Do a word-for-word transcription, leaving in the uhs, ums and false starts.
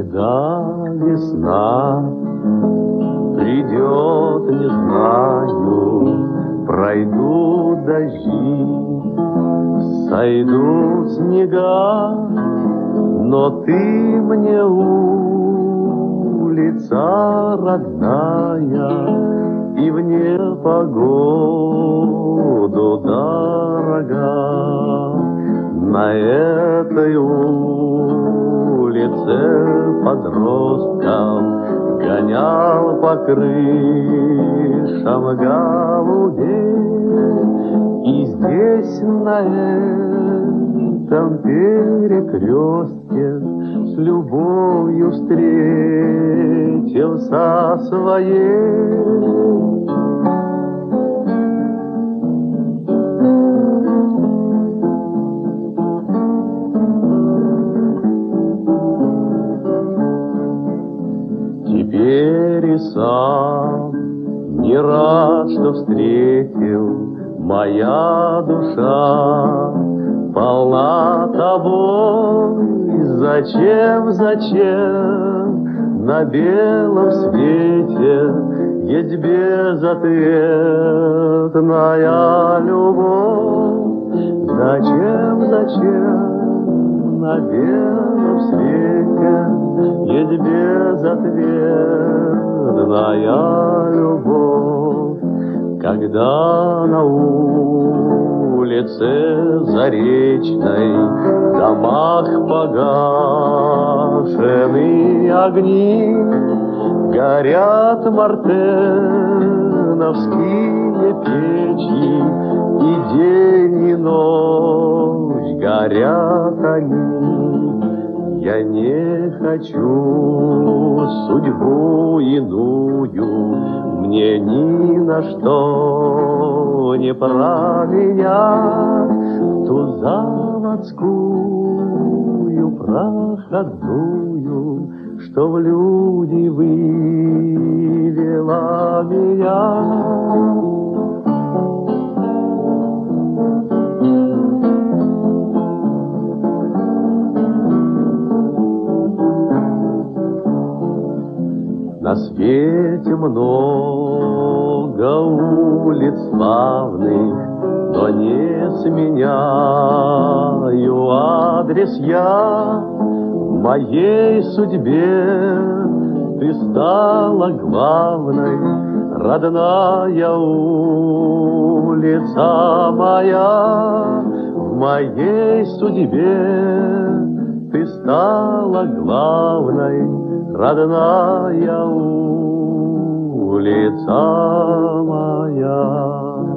Когда весна придет, не знаю, пройдут дожди, сойдут снега, но ты мне улица родная и в непогоду дорога. На этой улице подростков гонял по крышам голубей. И здесь, на этом перекрестке, с любовью встретился своей. Теперь и сам не рад, что встретил, моя душа полна тобой. Зачем, зачем на белом свете есть безответная любовь? Зачем, зачем на белом свете есть безответная любовь? Когда на улице Заречной в домах погашены огни, горят мартеновские печи, и день и ночь горят они. Я не хочу судьбу иную, мне ни на что не променять ту заводскую проходную, что в люди вывела меня. На свете много улиц славных, но не сменяю адрес я. В моей судьбе ты стала главной, родная улица моя. В моей судьбе ты стала главной, родная улица моя.